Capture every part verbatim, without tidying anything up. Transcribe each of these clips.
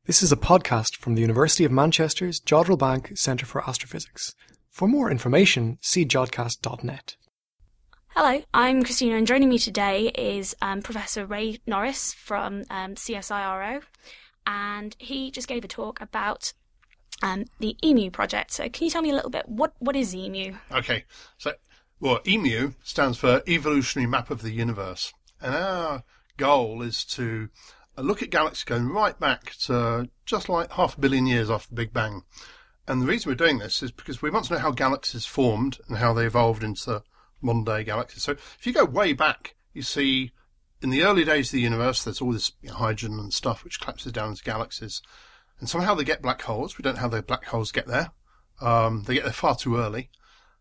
This is a podcast from the University of Manchester's Jodrell Bank Centre for Astrophysics. For more information, see jodcast dot net. Hello, I'm Christina, and joining me today is um, Professor Ray Norris from um, C S I R O, and he just gave a talk about um, the EMU project. So can you tell me a little bit, what, what is EMU? Okay, so well, EMU stands for Evolutionary Map of the Universe, and our goal is to look at galaxies going right back to just like half a billion years after the Big Bang. And the reason we're doing this is because we want to know how galaxies formed and how they evolved into modern day galaxies. So if you go way back, you see in the early days of the universe, there's all this you know, hydrogen and stuff which collapses down into galaxies. And somehow they get black holes. We don't know how the black holes get there. Um, they get there far too early.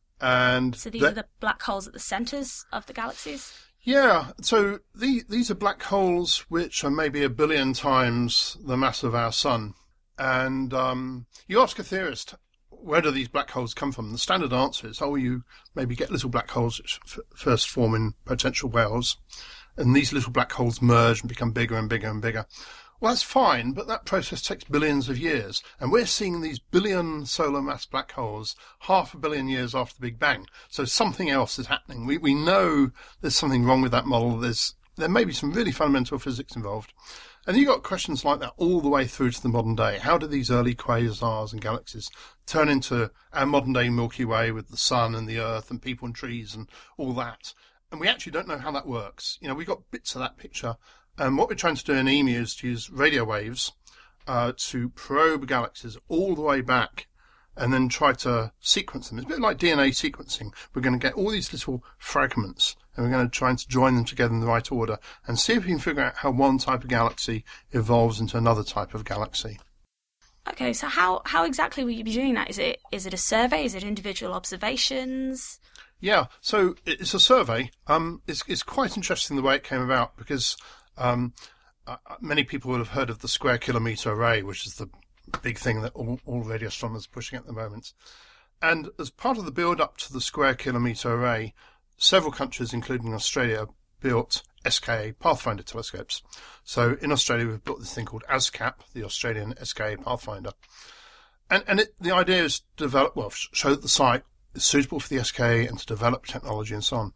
And so these are the black holes at the centres of the galaxies? Yeah, so the, these are black holes which are maybe a billion times the mass of our sun. And um, you ask a theorist, where do these black holes come from? The standard answer is, oh, you maybe get little black holes which f- first form in potential whales, and these little black holes merge and become bigger and bigger and bigger. Well, that's fine, but that process takes billions of years. And we're seeing these billion solar mass black holes half a billion years after the Big Bang. So something else is happening. We we know there's something wrong with that model. There's There may be some really fundamental physics involved. And you've got questions like that all the way through to the modern day. How did these early quasars and galaxies turn into our modern day Milky Way with the sun and the earth and people and trees and all that? And we actually don't know how that works. You know, we've got bits of that picture. And what we're trying to do in EMU is to use radio waves uh, to probe galaxies all the way back and then try to sequence them. It's a bit like D N A sequencing. We're going to get all these little fragments and we're going to try to join them together in the right order and see if we can figure out how one type of galaxy evolves into another type of galaxy. Okay, so how, how exactly will you be doing that? Is it is it a survey? Is it individual observations? Yeah, so it's a survey. Um, it's, it's quite interesting the way it came about because Um, uh, many people will have heard of the square kilometre array, which is the big thing that all, all radio astronomers are pushing at the moment. And as part of the build-up to the square kilometre array, several countries, including Australia, built S K A Pathfinder telescopes. So in Australia, we've built this thing called ASCAP, the Australian S K A Pathfinder. And, and it, the idea is to develop, well, show that the site is suitable for the S K A and to develop technology and so on.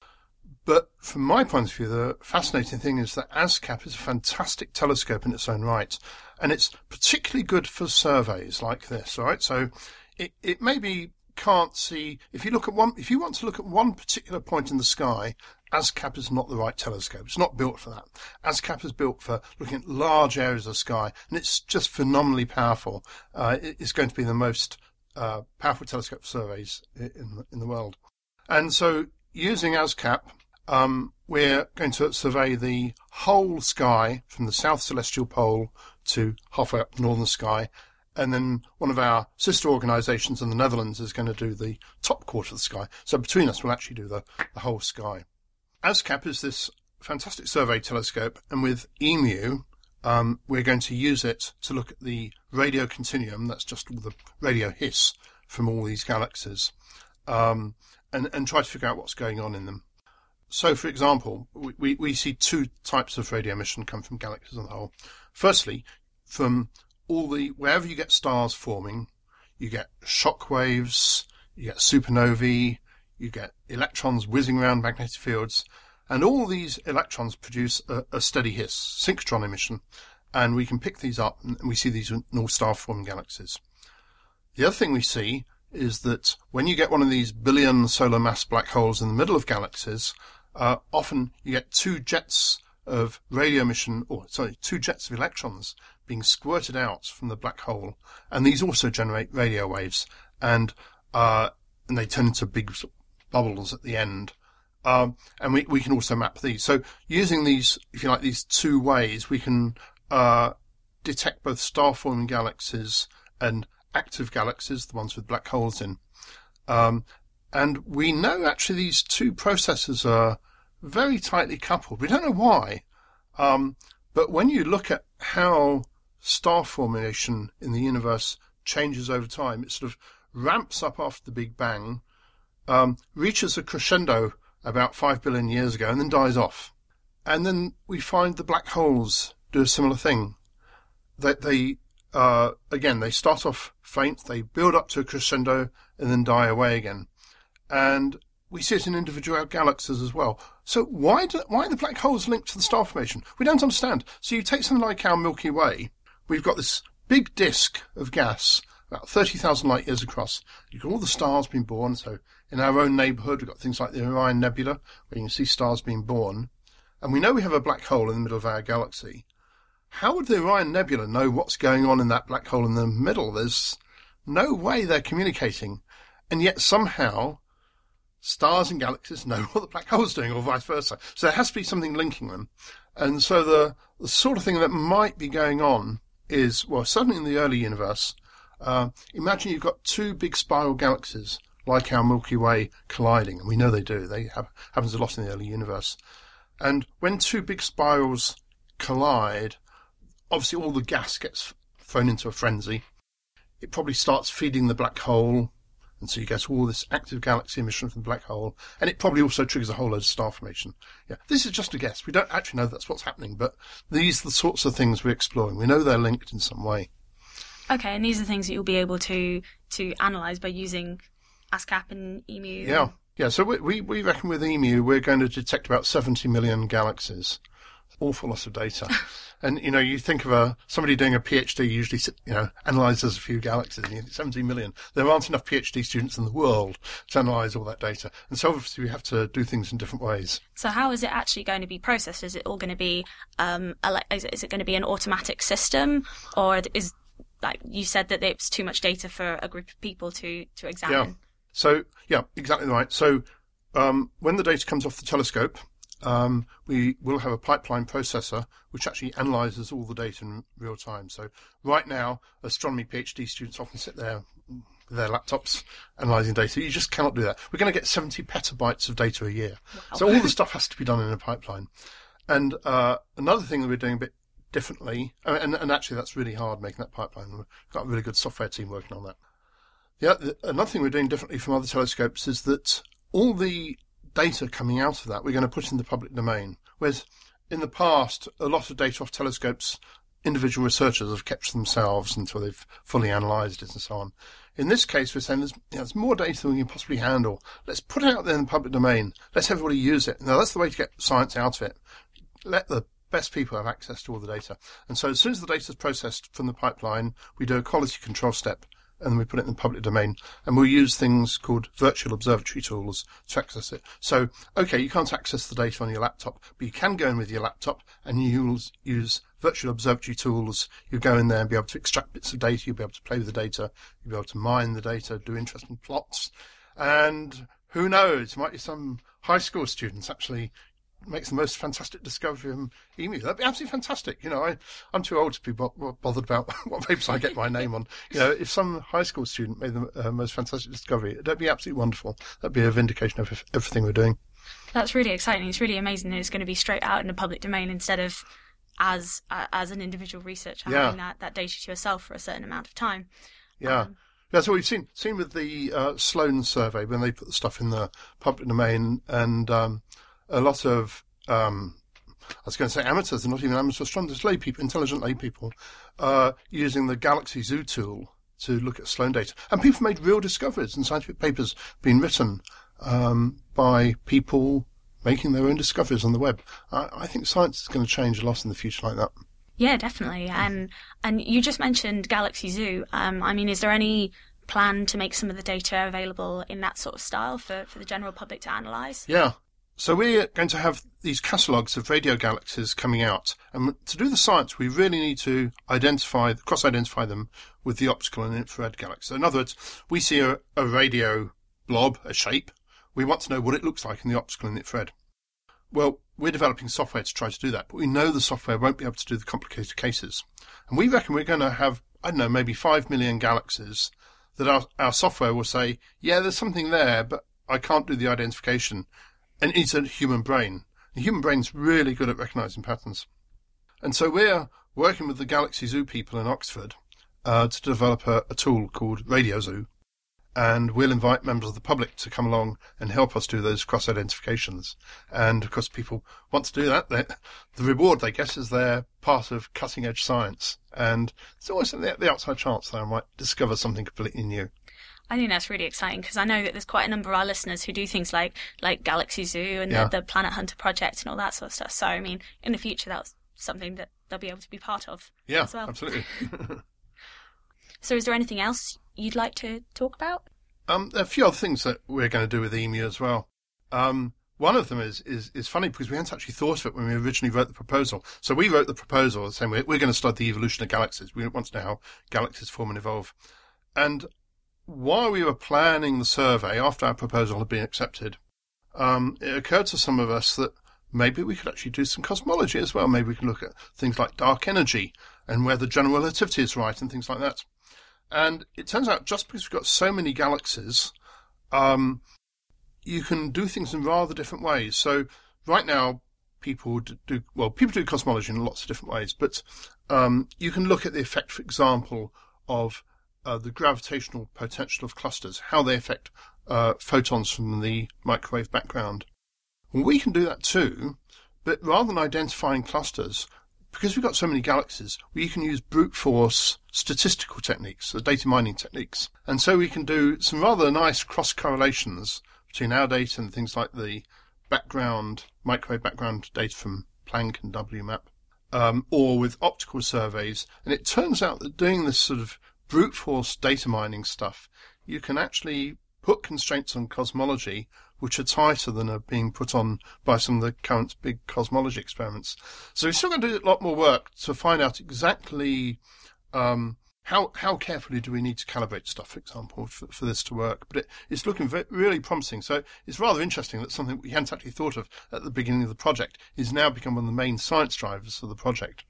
But from my point of view, the fascinating thing is that ASCAP is a fantastic telescope in its own right, and it's particularly good for surveys like this, all right? So it, it maybe can't see, if you look at one, if you want to look at one particular point in the sky, ASCAP is not the right telescope. It's not built for that. ASCAP is built for looking at large areas of sky, and it's just phenomenally powerful. Uh, it, it's going to be the most uh, powerful telescope for surveys in the, in the world. And so using ASCAP, Um, we're going to survey the whole sky from the South Celestial Pole to halfway up the northern sky. And then one of our sister organisations in the Netherlands is going to do the top quarter of the sky. So between us, we'll actually do the, the whole sky. ASCAP is this fantastic survey telescope. And with EMU, um, we're going to use it to look at the radio continuum. That's just all the radio hiss from all these galaxies. Um, and, and try to figure out what's going on in them. So, for example, we, we see two types of radio emission come from galaxies on the whole. Firstly, from all the, wherever you get stars forming, you get shock waves, you get supernovae, you get electrons whizzing around magnetic fields, and all these electrons produce a, a steady hiss, synchrotron emission, and we can pick these up and we see these in all star-forming galaxies. The other thing we see is that when you get one of these billion solar mass black holes in the middle of galaxies, uh, often you get two jets of radio emission, or sorry, two jets of electrons being squirted out from the black hole, and these also generate radio waves, and uh, and they turn into big bubbles at the end. Um, and we, we can also map these. So using these, if you like, these two ways, we can uh, detect both star-forming galaxies and active galaxies, the ones with black holes in. Um, and we know actually these two processes are very tightly coupled. We don't know why, um, but when you look at how star formation in the universe changes over time, it sort of ramps up after the Big Bang, um, reaches a crescendo about five billion years ago, and then dies off. And then we find the black holes do a similar thing. That they uh, again, they start off faint, they build up to a crescendo, and then die away again. And we see it in individual galaxies as well. So why do, why are the black holes linked to the star formation? We don't understand. So you take something like our Milky Way, we've got this big disk of gas, about thirty thousand light years across. You've got all the stars being born. So in our own neighbourhood, we've got things like the Orion Nebula, where you can see stars being born. And we know we have a black hole in the middle of our galaxy. How would the Orion Nebula know what's going on in that black hole in the middle? There's no way they're communicating. And yet somehow stars and galaxies know what the black hole's doing, or vice versa. So there has to be something linking them. And so the, the sort of thing that might be going on is, well, certainly in the early universe, uh, imagine you've got two big spiral galaxies like our Milky Way colliding, and we know they do. They have happens a lot in the early universe. And when two big spirals collide, obviously all the gas gets thrown into a frenzy. It probably starts feeding the black hole, and so you get all this active galaxy emission from the black hole, and it probably also triggers a whole load of star formation. Yeah, this is just a guess. We don't actually know that's what's happening, but these are the sorts of things we're exploring. We know they're linked in some way. Okay, and these are things that you'll be able to to analyse by using ASCAP and EMU. Yeah, yeah. So we, we we reckon with EMU we're going to detect about seventy million galaxies. Awful lot of data. And, you know, you think of a somebody doing a PhD usually, you know, analyses a few galaxies, and you think seventy million. There aren't enough PhD students in the world to analyse all that data. And so obviously we have to do things in different ways. So how is it actually going to be processed? Is it all going to be, um, ele- is, it, is it going to be an automatic system? Or is, like you said, that it's too much data for a group of people to, to examine? Yeah. So, yeah, exactly right. So um, when the data comes off the telescope, Um, we will have a pipeline processor which actually analyses all the data in real time. So right now, astronomy PhD students often sit there with their laptops analysing data. You just cannot do that. We're going to get seventy petabytes of data a year. Wow. So all the stuff has to be done in a pipeline. And uh, another thing that we're doing a bit differently, and, and actually that's really hard making that pipeline. We've got a really good software team working on that. Yeah, the, another thing we're doing differently from other telescopes is that all the data coming out of that we're going to put in the public domain, whereas in the past a lot of data off telescopes individual researchers have kept to themselves until they've fully analysed it and so on. In this case we're saying there's, you know, there's more data than we can possibly handle. Let's put it out there in the public domain. Let's everybody use it. Now that's the way to get science out of it. Let the best people have access to all the data. And so as soon as the data is processed from the pipeline, we do a quality control step, and then we put it in the public domain. And we'll use things called virtual observatory tools to access it. So, okay, you can't access the data on your laptop, but you can go in with your laptop and you'll use virtual observatory tools. You'll go in there and be able to extract bits of data. You'll be able to play with the data. You'll be able to mine the data, do interesting plots. And who knows, might be some high school students actually makes the most fantastic discovery of emu. That'd be absolutely fantastic. You know, I, I'm too old to be bo- bothered about what papers I get my name on. You know, if some high school student made the uh, most fantastic discovery, that'd be absolutely wonderful. That'd be a vindication of if, everything we're doing. That's really exciting. It's really amazing that it's going to be straight out in the public domain instead of as uh, as an individual researcher yeah. having that, that data to yourself for a certain amount of time. Yeah. Um, That's what we've seen seen with the uh, Sloan survey when they put the stuff in the public domain, and um, a lot of, um, I was going to say amateurs, they're not even amateur astronomers, lay people, intelligent lay people, uh, using the Galaxy Zoo tool to look at Sloan data. And people made real discoveries, and scientific papers being written um, by people making their own discoveries on the web. I, I think science is going to change a lot in the future like that. Yeah, definitely. And and you just mentioned Galaxy Zoo. Um, I mean, is there any plan to make some of the data available in that sort of style for, for the general public to analyse? Yeah. So we're going to have these catalogues of radio galaxies coming out. And to do the science, we really need to identify, cross-identify them with the optical and infrared galaxies. So in other words, we see a, a radio blob, a shape. We want to know what it looks like in the optical and infrared. Well, we're developing software to try to do that, but we know the software won't be able to do the complicated cases. And we reckon we're going to have, I don't know, maybe five million galaxies that our, our software will say, yeah, there's something there, but I can't do the identification. And it's a human brain. The human brain's really good at recognising patterns. And so we're working with the Galaxy Zoo people in Oxford uh, to develop a, a tool called Radio Zoo. and we'll invite members of the public to come along and help us do those cross-identifications. And, of course, people want to do that. They, the reward they get is they're part of cutting-edge science. And there's always the, the outside chance that I might discover something completely new. I think that's really exciting because I know that there's quite a number of our listeners who do things like like Galaxy Zoo and Yeah. the, the Planet Hunter project and all that sort of stuff. So, I mean, in the future, that's something that they'll be able to be part of Yeah, as well. absolutely. So is there anything else you'd like to talk about? Um, there are a few other things that we're going to do with E M U as well. Um, one of them is, is, is funny because we hadn't actually thought of it when we originally wrote the proposal. So we wrote the proposal saying we're, we're going to study the evolution of galaxies. We want to know how galaxies form and evolve. And while we were planning the survey, after our proposal had been accepted, um, it occurred to some of us that maybe we could actually do some cosmology as well. Maybe we can look at things like dark energy and whether general relativity is right and things like that. And it turns out just because we've got so many galaxies, um, you can do things in rather different ways. So right now, people do, well, people do cosmology in lots of different ways, but um, you can look at the effect, for example, of uh, the gravitational potential of clusters, how they affect uh, photons from the microwave background. Well, we can do that too, but rather than identifying clusters, because we've got so many galaxies, we can use brute force statistical techniques, the data mining techniques. And so we can do some rather nice cross-correlations between our data and things like the background, microwave background data from Planck and W MAP, um, or with optical surveys. And it turns out that doing this sort of brute force data mining stuff, you can actually put constraints on cosmology which are tighter than are being put on by some of the current big cosmology experiments. So we're still going to do a lot more work to find out exactly um, how how carefully do we need to calibrate stuff, for example, for, for this to work. But it, it's looking very, really promising. So it's rather interesting that something we hadn't actually thought of at the beginning of the project is now become one of the main science drivers of the project.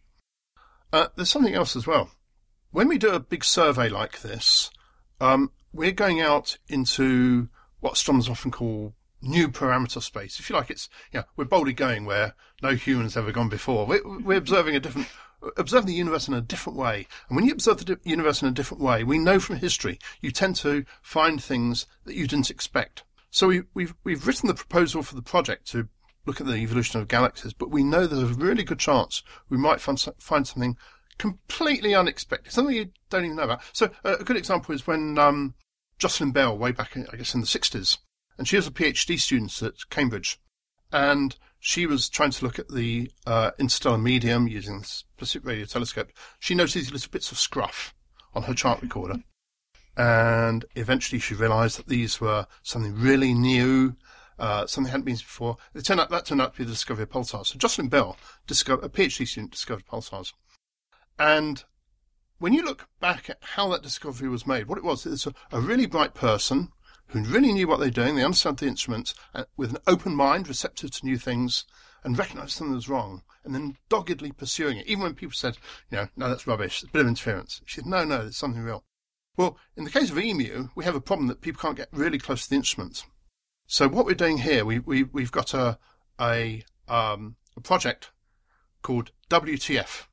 Uh, there's something else as well. When we do a big survey like this, um, we're going out into what astronomers often call new parameter space. If you like, it's, you know, we're boldly going where no human's ever gone before. We're, we're observing a different, observing the universe in a different way. And when you observe the di- universe in a different way, we know from history, you tend to find things that you didn't expect. So we, we've, we've written the proposal for the project to look at the evolution of galaxies, but we know there's a really good chance we might find, find something completely unexpected, something you don't even know about. So uh, a good example is when um, Jocelyn Bell, way back, in, I guess, in the sixties, and she was a PhD student at Cambridge, and she was trying to look at the uh, interstellar medium using the Pacific Radio Telescope. She noticed these little bits of scruff on her chart recorder, and eventually she realised that these were something really new, uh, something hadn't been before. It turned out, that turned out to be the discovery of pulsars. So Jocelyn Bell, discovered, a PhD student, discovered pulsars. And when you look back at how that discovery was made, what it was, it's a, a really bright person who really knew what they were doing, they understood the instruments, uh, with an open mind, receptive to new things, and recognised something was wrong, and then doggedly pursuing it. Even when people said, you know, no, that's rubbish, it's a bit of interference. She said, no, no, there's something real. Well, in the case of E M U, we have a problem that people can't get really close to the instruments. So what we're doing here, we, we, we've got a, a, um, a project called W T F,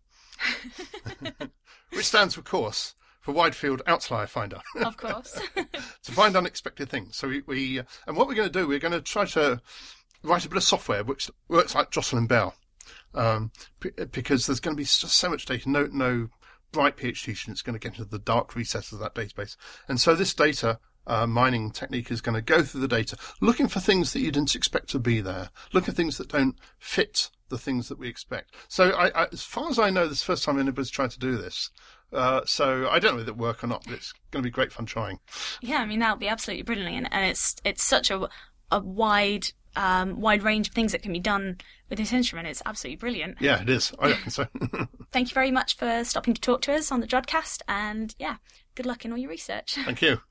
which stands, of course, for Wide Field Outlier Finder. Of course. To find unexpected things. So we, we uh, and what we're going to do, we're going to try to write a bit of software which works like Jocelyn Bell, um, p- because there's going to be just so much data. No, no bright PhD student's going to get into the dark recesses of that database. And so this data uh, mining technique is going to go through the data, looking for things that you didn't expect to be there, looking for things that don't fit the things that we expect. So I, I, as far as I know, this is the first time anybody's tried to do this. Uh, so I don't know whether it work or not, but it's going to be great fun trying. Yeah, I mean, that would be absolutely brilliant. And, and it's it's such a, a wide um, wide range of things that can be done with this instrument. It's absolutely brilliant. Yeah, it is. I reckon so. Thank you very much for stopping to talk to us on the Jodcast. And yeah, good luck in all your research. Thank you.